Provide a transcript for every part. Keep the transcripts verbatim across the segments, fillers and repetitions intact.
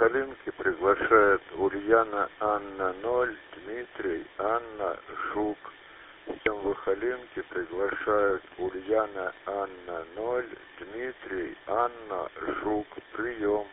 Выхолинки приглашает Ульяна Анна ноль, Дмитрий, Анна, Жук. Всем Выхолинки приглашают Ульяна Анна ноль, Дмитрий, Анна, Жук. Прием.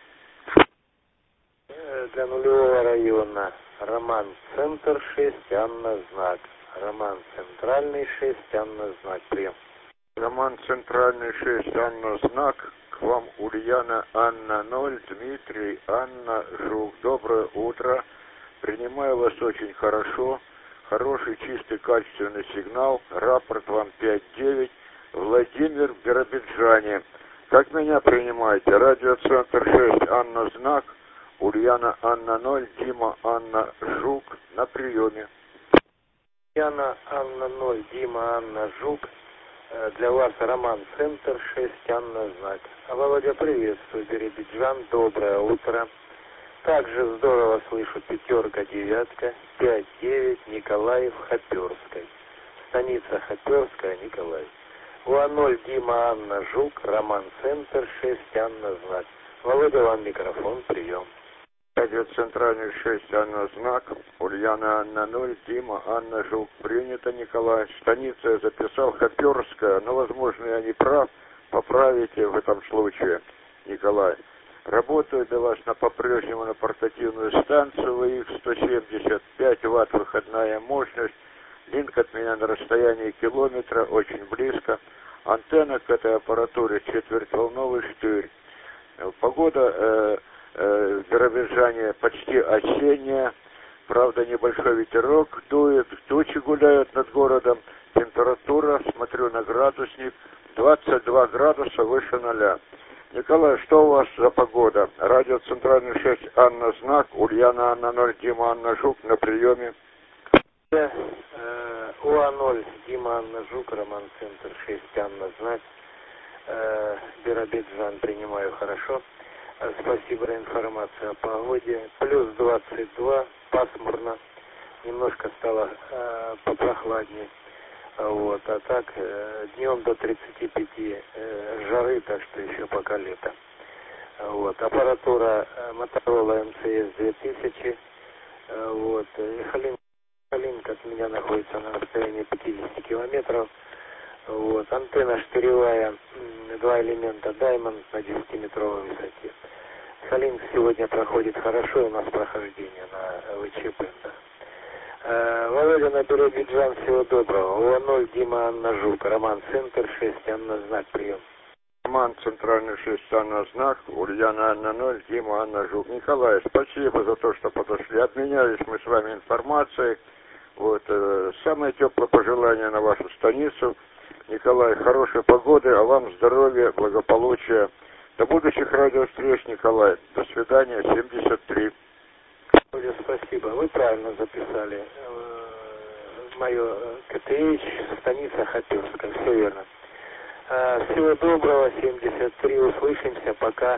Для нулевого района Роман Центр шесть, Анна Знак. Роман Центральный шесть, Анна Знак. Прием. Роман Центральный шесть, Анна Знак. К вам Ульяна Анна ноль, Дмитрий, Анна, Жук. Доброе утро. Принимаю вас очень хорошо. Хороший, чистый, качественный сигнал. Рапорт вам пять девять. Владимир в Биробиджане. Как меня принимаете? Радиоцентр шесть, Анна Знак. Ульяна Анна ноль, Дима Анна Жук. На приеме. Ульяна Анна ноль, Дима Анна Жук. Для вас Роман Центр шесть, Анна Знак. А Володя, приветствую, Биробиджан, доброе утро. Также здорово слышу пятерка, девятка, пять девять, Николаев, Хоперской. Станица Хоперская, Николаев. УА ноль, Дима Анна Жук, Роман Центр шесть, Анна Знак. Володя, вам микрофон, прием. Радио Центральный шесть, Анна Знак. Ульяна Анна ноль, Дима Анна Жук. Принято, Николай. Станица я записал Хоперская, но, возможно, я не прав. Поправите в этом случае, Николай. Работаю для вас на по-прежнему на портативную станцию вэ икс сто семьдесят пять ватт выходная мощность. Линк от меня на расстоянии километра, очень близко. Антенна к этой аппаратуре четвертьволновый штырь. Погода э, э, в Биробиджане почти осенняя. Правда, небольшой ветерок дует, тучи гуляют над городом. Температура, смотрю на градусник, двадцать два градуса выше ноля. Николай, что у вас за погода? Радио Центральный шесть, Анна Знак, Ульяна Анна ноль, Дима Анна Жук на приеме. УА ноль, Дима Анна Жук, Роман Центр шесть, Анна Знак. Э, Биробиджан принимаю хорошо. Э, спасибо за информацию о погоде. Плюс двадцать два, пасмурно. Немножко стало э, попрохладнее. Вот, а так э, днем до тридцати пяти э, жары, так что еще пока лето. Вот, аппаратура э, Motorola эм си эс две тысячи. Э, вот, и Халинк от меня находится на расстоянии пятидесяти километров. Вот, антенна штыревая, два элемента Diamond на десятиметровой высоте. Халинк сегодня проходит хорошо, у нас прохождение на вэ че пэ. Э, Володя, на Биробиджан, всего доброго. УА ноль, Дима Анна Жук, Роман Центр шесть, Анна Знак, прием. Роман Центральный шесть, Анна Знак, Ульяна Анна ноль, Дима Анна Жук. Николай, спасибо за то, что подошли. Обменялись мы с вами информацией. Вот, э, самое теплое пожелание на вашу станицу. Николай, хорошей погоды, а вам здоровья, благополучия. До будущих радиовстреч, Николай. До свидания, семьдесят три. Спасибо. Вы правильно записали. Мое ка тэ эйч, станица Хоперская. Все верно. Всего доброго, семьдесят три. Услышимся. Пока.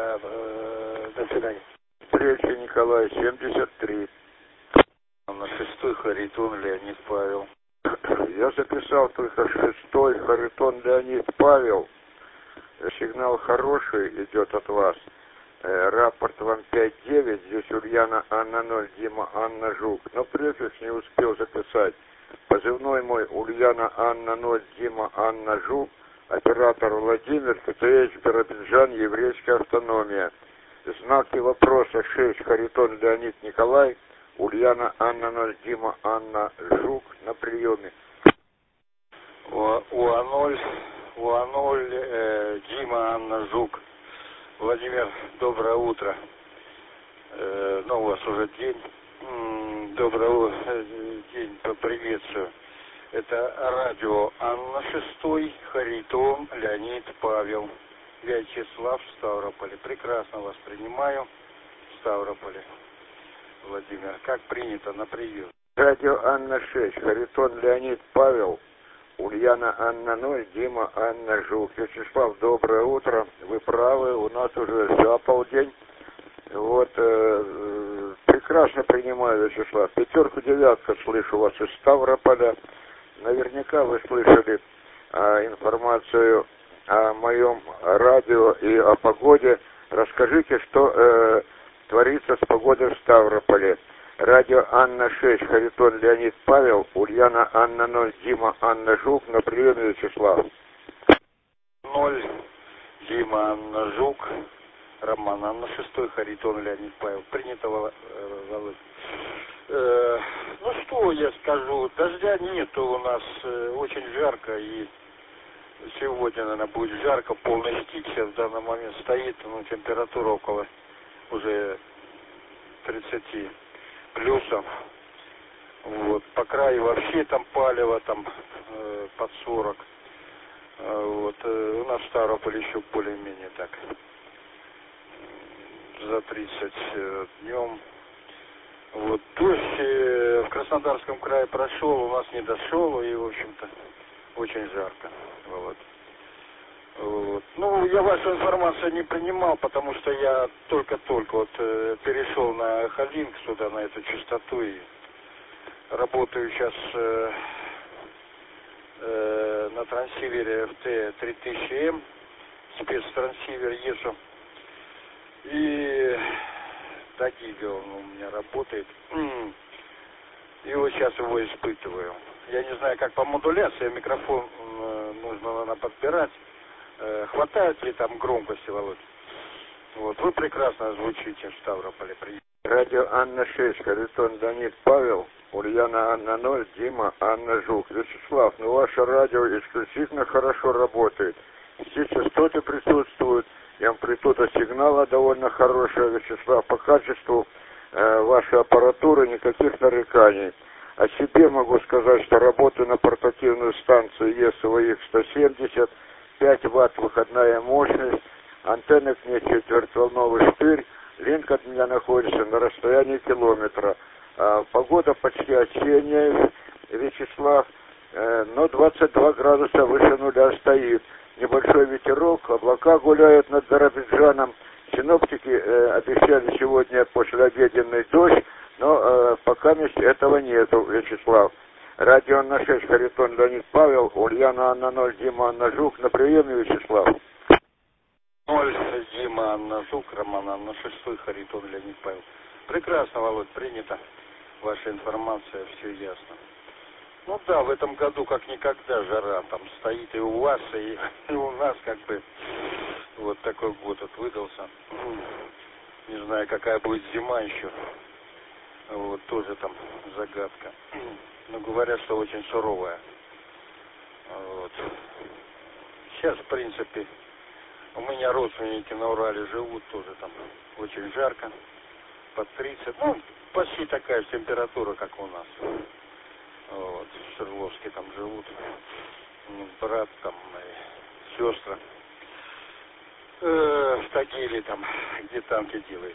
До свидания. Встречи, Николай, семьдесят три. На шестой Харитон Леонид Павел. Я записал только шестой Харитон Леонид Павел. Сигнал хороший идет от вас. Рапорт вам пять девять, здесь Ульяна Анна ноль, Дима Анна Жук. Но префикс не успел записать. Позывной мой Ульяна Анна ноль, Дима Анна Жук. Оператор Владимир, ка тэ эйч Биробиджан, еврейская автономия. Знаки вопроса шесть, Харитон Леонид Николай. Ульяна Анна ноль, Дима Анна Жук на приеме. УА ноль, УА ноль, э, Дима Анна Жук. Владимир, доброе утро. Э, ну, у вас уже день. Добрый день, приветствую. Это радио Анна шестой, Харитон Леонид Павел. Вячеслав в Ставрополе. Прекрасно вас принимаю в Ставрополе. Владимир, как принято на прием? Радио Анна шесть, Харитон Леонид Павел. Ульяна Анна ноль, Дима Анна Жук. Вячеслав, доброе утро. Вы правы, у нас уже за полдень. Вот, э, прекрасно принимаю, Вячеслав. Пятерку, девятка слышу вас из Ставрополя. Наверняка вы слышали э, информацию о моем радио и о погоде. Расскажите, что э, творится с погодой в Ставрополе. Радио Анна шесть, Харитон Леонид Павел, Ульяна Анна ноль, Дима Анна Жук, на приеме Вячеслав. ноль, Дима Анна Жук, Роман Анна шесть, Харитон Леонид Павел. Принято, Володь. Э, ну что я скажу, дождя нету у нас, э, очень жарко, и сегодня, наверное, будет жарко, полный стик сейчас в данный момент стоит, ну, температура около уже тридцати плюсов. Вот, по краю вообще там палево, там э, под сорок. Э, вот, э, у нас в Ставрополе еще более-менее так, за тридцать э, днем. Вот, дождь э, в Краснодарском крае прошел, у нас не дошел, и, в общем-то, очень жарко. Вот. Вот. Ну, я вашу информацию не принимал, потому что я только-только вот э, перешел на Халинг сюда, на эту частоту, и работаю сейчас э, э, на трансивере эф тэ три тысячи эм, спецтрансивер езжу. И до гига он у меня работает. И вот сейчас его испытываю. Я не знаю, как по модуляции, микрофон э, нужно, наверное, подбирать. Э, хватает ли там громкости, Володь? Вот, вы прекрасно звучите в Ставрополе. Радио Анна шесть, Харитон Леонид Павел, Ульяна Анна ноль, Дима Анна Жук. Вячеслав, ну ваше радио исключительно хорошо работает. Все частоты присутствуют, и амплитуда сигнала довольно хорошая, Вячеслав. По качеству э, вашей аппаратуры никаких нареканий. О себе могу сказать, что работаю на портативную станцию и эс вэ икс сто семьдесят, пять ватт выходная мощность, антенна к ней четвертьволновый штырь, линк от меня находится на расстоянии километра. А, погода почти осенняя, Вячеслав, э, но двадцать два градуса выше нуля стоит. Небольшой ветерок, облака гуляют над Биробиджаном. Синоптики э, обещали сегодня послеобеденный дождь, но э, пока этого нету, Вячеслав. Радио Анна шесть, Харитон Леонид Павел, Ульяна Анна ноль, Дима Анна Жук, на приеме, Вячеслав. ноль, Дима Анна Жук, Роман Анна шесть, Харитон Леонид Павел. Прекрасно, Володь, принято. Ваша информация, все ясно. Ну да, в этом году как никогда жара там стоит и у вас, и, и у нас, как бы, вот такой год вот выдался. Не знаю, какая будет зима еще. Вот, тоже там загадка. Но говорят, что очень суровая. Вот. Сейчас, в принципе, у меня родственники на Урале живут, тоже там очень жарко, под тридцать. Ну, почти такая же температура, как у нас. Вот, в Свердловске там живут. Брат там, и сестра. Э, в Тагиле там, где танки делают.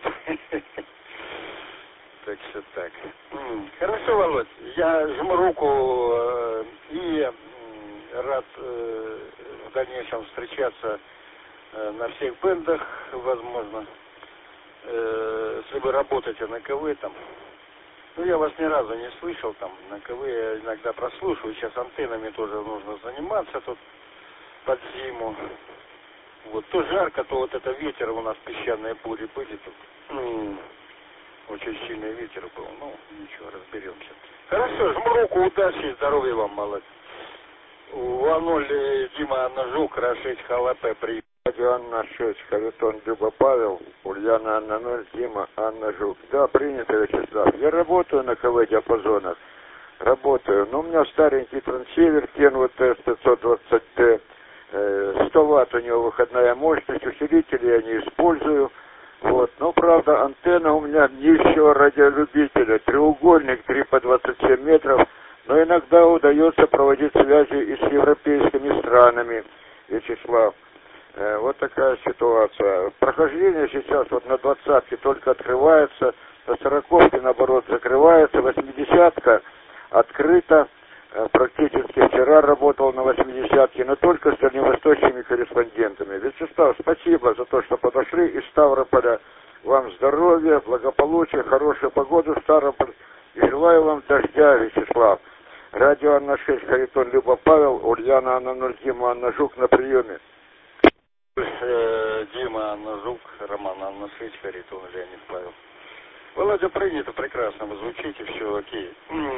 Так что так. Хорошо, Володь, я жму руку э, и э, рад э, в дальнейшем встречаться э, на всех бендах, возможно. Э, если вы работаете на КВ там. Ну, я вас ни разу не слышал там, на КВ я иногда прослушиваю. Сейчас антеннами тоже нужно заниматься тут под зиму. Вот, то жарко, то вот это ветер, у нас песчаные бури были тут. Ну, очень сильный ветер был, ну, ничего, разберемся. Хорошо, жму руку, удачи, здоровья вам, молодец. У А ноль Дима Анна Жук, Рашид Халапе, прием. Радио Анна шесть, Харитон Люба Павел, Ульяна Анна ноль, Дима Анна Жук. Да, принято, Вячеслав. Я работаю на КВ диапазонах, работаю, но у меня старенький трансивер Kenwood Т пятьсот двадцать Т, сто ватт у него выходная мощность, усилители я не использую. Вот. Но, правда, антенна у меня низкого радиолюбителя, треугольник три по двадцать семь метров, но иногда удается проводить связи и с европейскими странами, Вячеслав. Э, вот такая ситуация. Прохождение сейчас вот на двадцатке только открывается, на сороковке, наоборот, закрывается, восьмидесятка открыта. Практически вчера работал на восьмидесятке, но только с дальневосточными корреспондентами. Вячеслав, спасибо за то, что подошли из Ставрополя. Вам здоровья, благополучия, хорошей погоды в Ставрополе. И желаю вам дождя, Вячеслав. Радио Анна шесть, Харитон Люба Павел, Ульяна Анна ноль, Дима Анна Жук, на приеме. Дима Дима, Анна Жук, Роман, Анна шесть, Харитон, Леонид Павел. Володя, принято, прекрасно, вы звучите, все окей.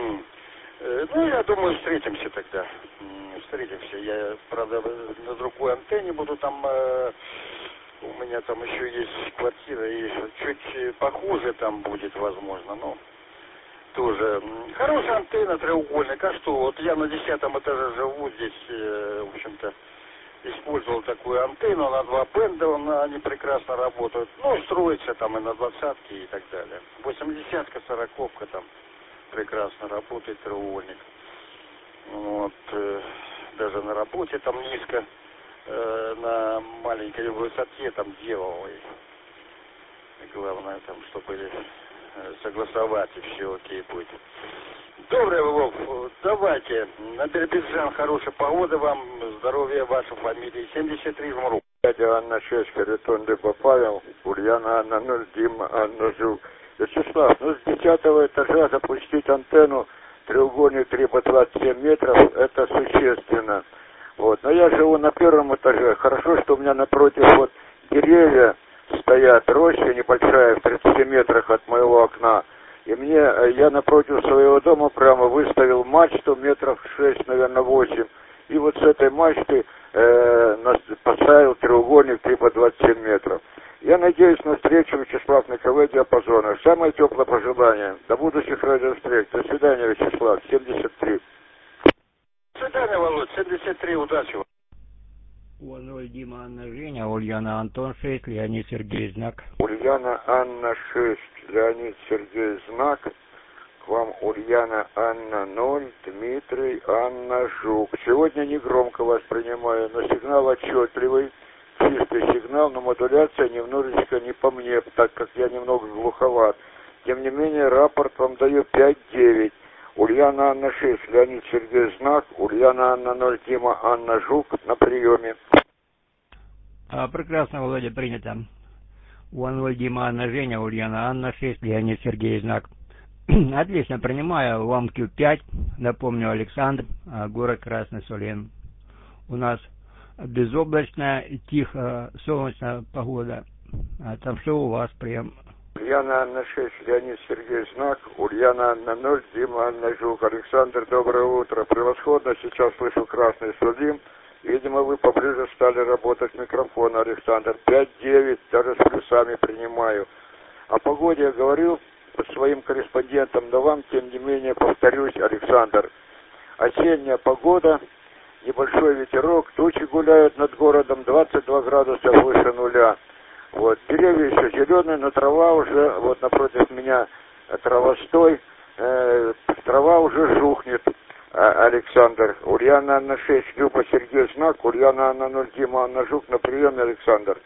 Ну, я думаю, встретимся тогда. Встретимся. Я, правда, на другой антенне буду там... У меня там еще есть квартира, и чуть похуже там будет, возможно, но тоже. Хорошая антенна, треугольник. А что, вот я на десятом этаже живу, здесь, в общем-то, использовал такую антенну на два бенда, они прекрасно работают. Ну, строится там и на двадцатке и так далее. восьмидесятка, сороковка там прекрасно работает, треугольник. Вот, даже на работе там низко. На маленькой высоте там делал. И главное там, чтобы согласовать, и все окей будет. Добрый, Вов, давайте. На Биробиджан хорошей погоды вам, здоровья вашей фамилии. семьдесят три Жмуру. Дядя Анна шесть, Харитон Либо Павел, Ульяна Анна ноль, Дима Анна Жук. Вячеслав, ну с десятого этажа запустить антенну треугольник три по двадцать семь метров, это существенно. Вот, но я живу на первом этаже. Хорошо, что у меня напротив вот деревья стоят, роща небольшая в тридцати метрах от моего окна. И мне, я напротив своего дома прямо выставил мачту метров шесть, наверное, восемь. И вот с этой мачты э, поставил треугольник три по двадцать семь метров. Я надеюсь на встречу, Вячеслав, на КВ диапазонах. Самое теплое пожелание. До будущих радиовстреч. До свидания, Вячеслав. семьдесят три. До свидания, Володь, семьдесят три, удачи вам. Ноль, Дима, Анна, Женя, Ульяна, Антон, шесть, Леонид, Сергей, знак. Ульяна, Анна, шесть, Леонид, Сергей, знак. К вам Ульяна, Анна, ноль, Дмитрий, Анна, Жук. Сегодня не громко вас принимаю, но сигнал отчетливый, чистый сигнал, но модуляция немножечко не по мне, так как я немного глуховат. Тем не менее, рапорт вам даю пять девять. Ульяна Анна шесть, Леонид Сергей знак, Ульяна Анна ноль, Дима Анна Жук на приеме. А, прекрасно, Володя, принято. ноль, Дима Анна Женя, Ульяна Анна шесть, Леонид Сергей знак. Отлично, принимаю, вам Q пять, напомню, Александр, город Красный Сулин. У нас безоблачная, тихо, солнечная погода. А там что у вас прием? Ульяна Анна шесть, Леонид Сергей знак, Ульяна Анна ноль, Дима Анна Жук. Александр, доброе утро. Превосходно, сейчас слышу Красный Сулин. Видимо, вы поближе стали работать с микрофона, Александр. пять девять, даже с плюсами принимаю. О погоде я говорил своим корреспондентам, но вам, тем не менее, повторюсь, Александр. Осенняя погода, небольшой ветерок, тучи гуляют над городом, двадцать два градуса выше нуля. Вот, деревья еще зеленые, но трава уже, вот напротив меня травостой, э, трава уже жухнет, а, Александр. Ульяна Анна шесть, Люба Сергей знак, Ульяна Анна ноль, Дима Анна Жук на приеме, Александр.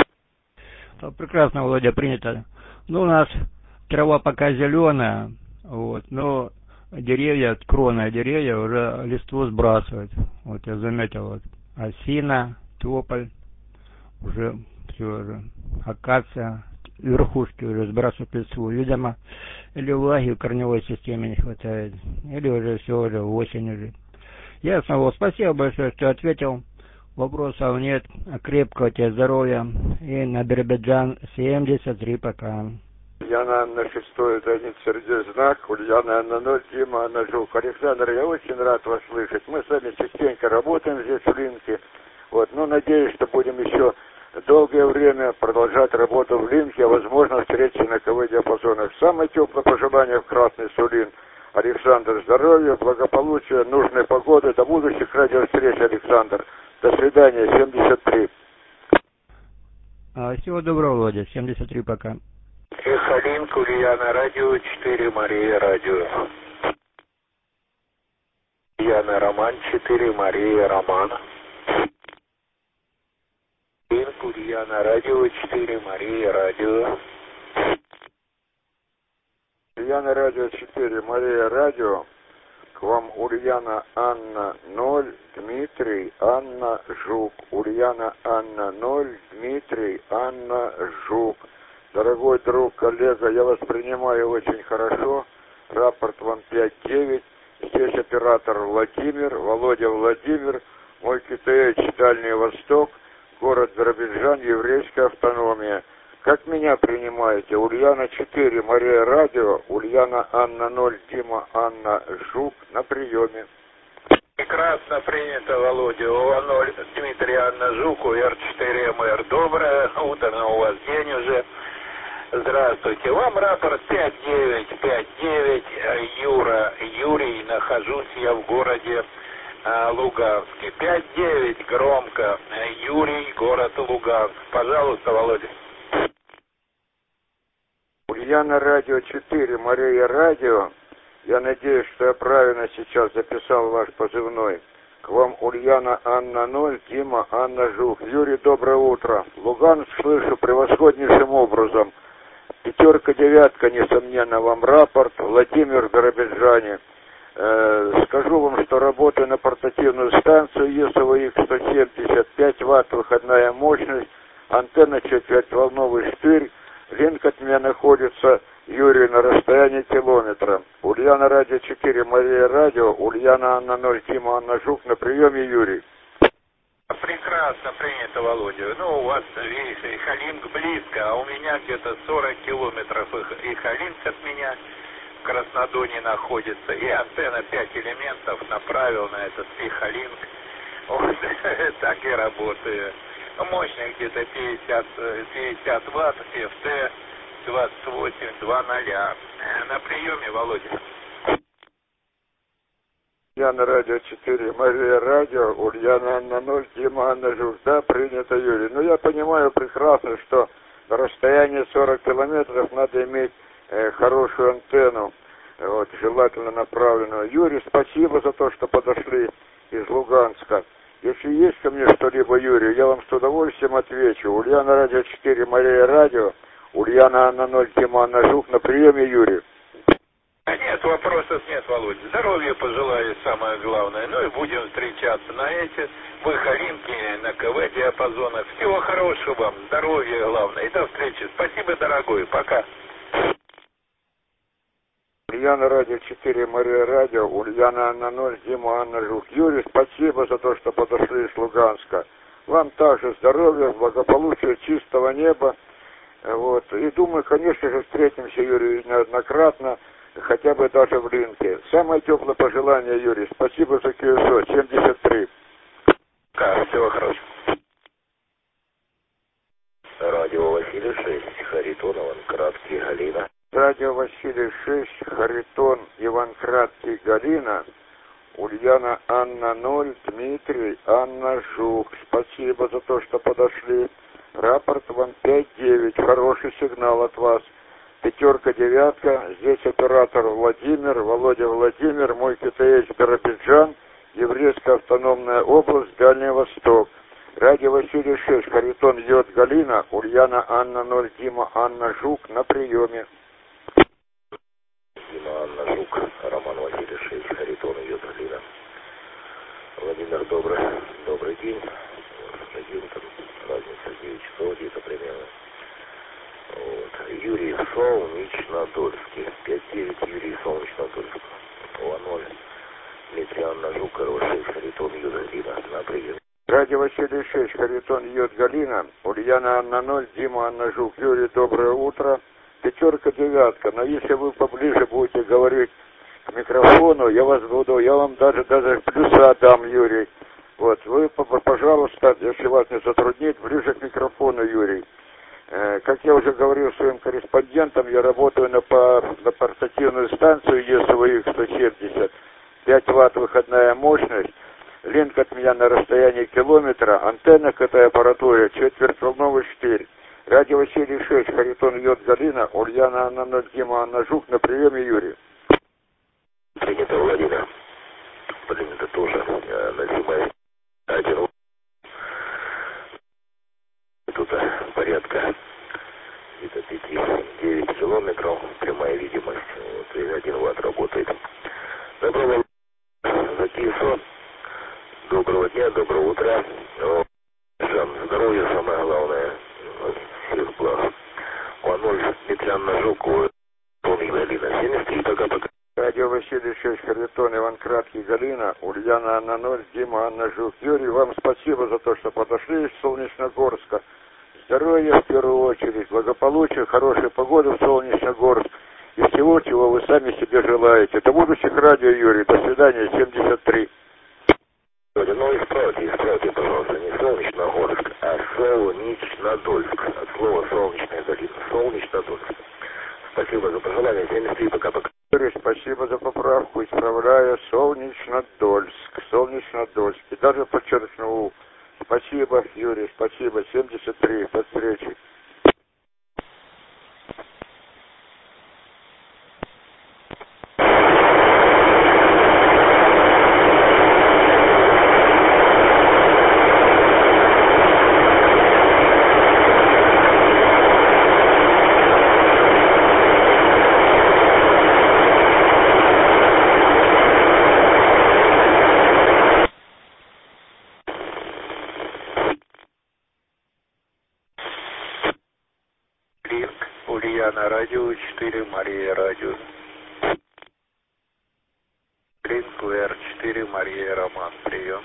Прекрасно, Володя, принято. Ну, у нас трава пока зеленая, вот, но деревья, кроны деревья уже листву сбрасывают. Вот я заметил, вот, осина, тополь, уже все уже, акация, верхушки уже сбрасывают листву. Видимо, или влаги в корневой системе не хватает, или уже все, уже осень уже. Ясно, вот, спасибо большое, что ответил. Вопросов нет. Крепкого тебе здоровья. И на Биробиджан семьдесят три пока. Ульяна Анна шестой, Леонид Сергей знак, Ульяна Анна ноль, Дима Анна Жук. Александр, я очень рад вас слышать. Мы с вами частенько работаем здесь в Линке. Вот, ну, надеюсь, что будем еще долгое время продолжать работу в Линке, а возможно встретиться на КВ диапазонах. Самое теплое пожелание в Красный Сулин. Александр, здоровья, благополучия, нужной погоды. До будущих радиовстреч, Александр. До свидания, семьдесят три. Всего доброго, Володя, семьдесят три пока. Сахалинск, Ульяна, радио четыре, Мария, радио. Ульяна, Роман, четыре, Мария, Роман. Ульяна, радио четыре, Мария, радио. Ульяна, радио четыре, Мария, радио. К вам Ульяна Анна ноль, Дмитрий Анна Жук. Ульяна Анна ноль, Дмитрий Анна Жук. Дорогой друг, коллега, я вас принимаю очень хорошо. Рапорт вам пять девять. Здесь оператор Владимир, Володя Владимир, мой КТХ Дальний Восток, город Биробиджан, еврейская автономия. Как меня принимаете? Ульяна четыре, Мария Радио, Ульяна Анна ноль, Дима Анна Жук на приеме. Прекрасно принято, Володя. ОА ноль, Дмитрий Анна Жук, эр четыре эм эр. Доброе утро, у вас день уже. Здравствуйте. Вам рапорт пять девять пять девять. Юра, Юрий, нахожусь я в городе а, Луганске. пять девять, громко. Юрий, город Луганск. Пожалуйста, Володя. Ульяна Радио четыре, Мария Радио. Я надеюсь, что я правильно сейчас записал ваш позывной. К вам Ульяна Анна ноль, Дима Анна Жук. Юрий, доброе утро. Луганск слышу превосходнейшим образом. Пятерка, девятка, несомненно, вам рапорт. Владимир в Биробиджане. Э, скажу вам, что работаю на портативную станцию ЕС В Х сто семьдесят, пять ватт выходная мощность, антенна четвертьволновый штырь. Линк от меня находится, Юрий, на расстоянии километра. Ульяна Радио четыре, Мария Радио, Ульяна Анна ноль, Дима Анна Жук на приеме, Юрий. Прекрасно принято, Володя. Ну, у вас, видите, Ихалинск близко, а у меня где-то сорок километров Ихалинск от меня в Краснодоне находится. И антенна пять элементов направил на этот Ихалинск. Вот, так и работаю. Мощность где-то пятьдесят, пятьдесят ватт, эф тэ двадцать восемь двадцать. На приеме, Володя. Ульяна Радио четыре, Мария Радио, Ульяна Анна ноль, Дима Анна Жук. Да, принято, Юрий. Но я понимаю прекрасно, что на расстоянии сорок километров надо иметь э, хорошую антенну, вот, желательно направленную. Юрий, спасибо за то, что подошли из Луганска. Если есть ко мне что-либо, Юрий, я вам с удовольствием отвечу. Ульяна Радио четыре, Мария Радио, Ульяна Анна ноль, Дима Анна Жук на приеме, Юрий. Нет, вопросов нет, Володя. Здоровья пожелаю, самое главное. Ну и будем встречаться на эти выходинки, на КВ диапазонах. Всего хорошего вам, здоровья главное. И до встречи. Спасибо, дорогой. Пока. Ульяна Радио четыре, Мария Радио, Ульяна Анна ноль, Дима Анна Жук. Юрий, спасибо за то, что подошли из Луганска. Вам также здоровья, благополучия, чистого неба. Вот. И думаю, конечно же, встретимся, Юрий, неоднократно, хотя бы даже в Линке. Самое теплое пожелание, Юрий. Спасибо за КСО семьдесят три. Да, всего хорошего. Радио Василий шесть, Харитон, Иван Краткий, Галина. Радио Василий шесть, Харитон, Иван Краткий, Галина. Ульяна Анна ноль, Дмитрий Анна Жук. Спасибо за то, что подошли. Рапорт вам пять девять. Хороший сигнал от вас. Пятерка, девятка. Здесь оператор Владимир, Володя Владимир, мой ка тэ эс Биробиджан, Еврейская автономная область, Дальний Восток. Радио Василий шесть, Харитон Йод Галина, Ульяна Анна ноль, Дима Анна Жук на приеме. Дима Анна Жук, Роман Василий шесть, Харитон Йод Галина. Владимир, добрый, добрый день. Один там, разница девять часов где-то примерно. Вот. Юрий, Солнечнодольский. пять девять, Юрий, Солнечнодольск. ОА ноль. Дмитрий Анна Жук, шесть, Харитон Йод Галина. На приеме. Радио Василий шесть, Харитон Йод Галина, Ульяна Анна ноль, Дима Анна Жук. Юрий, доброе утро. Пятерка, девятка. Но если вы поближе будете говорить к микрофону, я вас буду, я вам даже даже плюса дам, Юрий. Вот, вы, пожалуйста, если вас не затруднит, ближе к микрофону, Юрий. Э, как я уже говорил своим корреспондентам, я работаю на, по, на портативную станцию ЕС В Х сто семьдесят, пять ватт выходная мощность. Линк от меня на расстоянии километра, антенна к этой аппаратуре, четвертьволновый штырь. Радио Василий шесть, Харитон Йод Галина, Ульяна Анна ноль, Дима Анна Жук на приеме, Юрий. Принято, Владимир. Принято тоже. Назимай. Один. Тут порядка где-то пять-девять километров. Прямая видимость. Вот, и один ватт работает. Доброго за КСО. Доброго дня, доброго утра. Ну, здоровья самое главное. Всех благ. ОА ноль, Дмитрий Анна Жук, Галина. семьдесят три, пока-пока. Радио Василий шесть, Харитон. Харитон, Иван Краткий, Галина, Ульяна Анна ноль, Дима Анна Жук. Юрий, вам спасибо за то, что подошли из Солнечногорска. Здоровья в первую очередь, благополучия, хорошей погоды в Солнечногорск и всего, чего вы сами себе желаете. До будущих радио, Юрий. До свидания, семьдесят три. Ну, исправьте, исправьте, пожалуйста, не Солнечногорск, а Солнечнодольск. От слова солнечная долина. Солнечнодольск. Спасибо за пожелание. семьдесят три, пока-пока. Юрий, спасибо за поправку. Исправляю, Солнечнодольск. Солнечнодольск. И даже подчеркну. Спасибо, Юрий, спасибо. семьдесят три. До встречи. Ульяна радио, четыре Мария радио. Линк эр четыре Мария Роман, прием.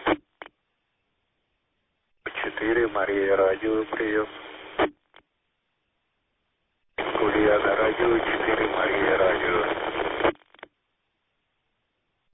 четыре Мария радио, прием. Ульяна радио, четыре Мария радио.